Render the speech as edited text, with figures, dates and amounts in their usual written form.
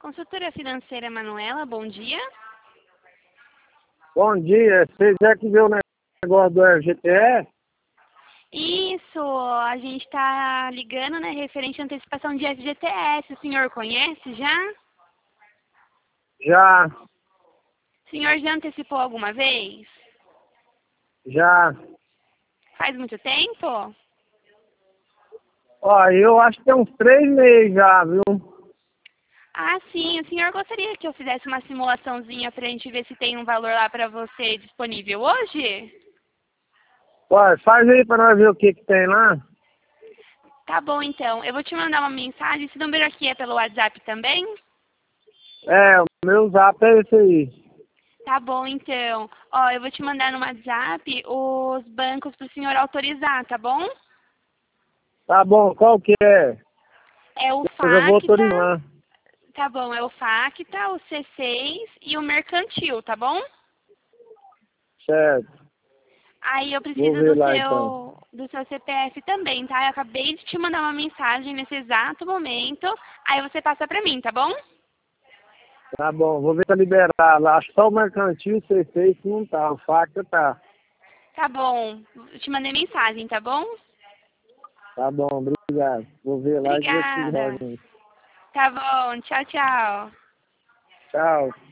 Consultora financeira Manuela, bom dia. Bom dia, você já que viu o negócio do FGTS? Isso, a gente está ligando, né, referente à antecipação de FGTS. O senhor conhece já? Já, O senhor já antecipou alguma vez? já. Faz muito tempo? Ó, eu acho que tem uns 3 meses já, viu? Ah, sim. O senhor gostaria que eu fizesse uma simulaçãozinha para a gente ver se tem um valor lá para você disponível hoje? Ó, faz aí pra nós ver o que tem lá. Tá bom, então. Eu vou te mandar uma mensagem. Esse número aqui é pelo WhatsApp também? É, o meu zap é esse aí. Tá bom, então. Ó, eu vou te mandar no WhatsApp os bancos para o senhor autorizar, tá bom? Tá bom, qual que é? É o Eu já vou autorizar Facta, lá. tá bom, é o Facta, o C6 e o Mercantil, tá bom? Certo, Aí eu vou preciso ver lá então. do seu CPF também, tá? Eu acabei de te mandar uma mensagem nesse exato momento, aí você passa pra mim, tá bom? Tá bom, vou ver pra liberar lá. Acho que só o mercantil, C6 que não tá, o facta tá. Tá bom, eu te mandei mensagem, tá bom? Tá bom, obrigado. Vou ver lá e vou te dar. Obrigada. Tá bom, tchau, tchau. Tchau.